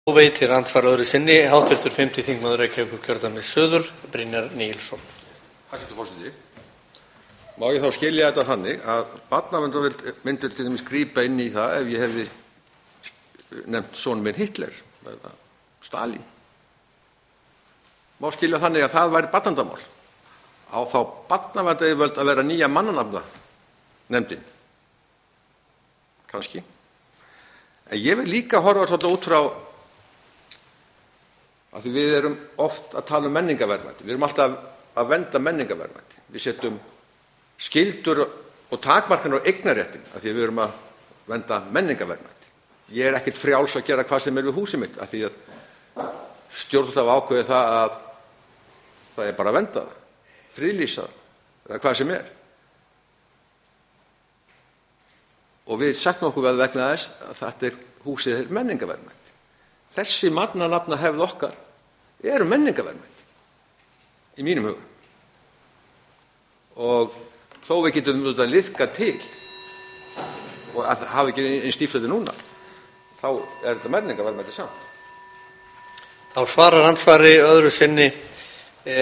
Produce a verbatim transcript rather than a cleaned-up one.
Og veitir andsvar öðru sinni háttvirtur fimmti þingmaður Reykjavíkurkjördæmis suður, Brynjar Níelsson. Hæstvirtur forseti, má ég þá skilja þetta þannig að barnavernd myndi til dæmis grípa inn í það ef ég hefði nefnt son minn Hitler eða Stalín. Má skilja þannig að það væri barnaverndarmál. Á þá barnaverndaryfirvöld að vera nýja mannanafna nefndin? Kannski. En ég vil líka horfa svolítið út frá að því við erum oft að tala um menningarverðmæti. Við erum alltaf að vernda menningarverðmæti. Við setjum skyldur og takmarkanir á eignarréttin af því að við erum að vernda menningarverðmæti. Ég er ekkert frjáls að gera hvað sem er við húsið mitt af því að stjórnvöld hafa ákveðið það að það er bara að vernda það, friðlýsa það eða hvað sem er. Og við settum okkur vel vegna þess að þetta er húsið er menningarverðmæti. Þessi mannanafna hefð okkar eru menningarverðmæti í mínum huga. Og þó við getum þetta liðkað til og að hafa ekki einn stíflötu núna, þá er þetta menningarverðmæti samt. Þá svarar andsvari öðru sinni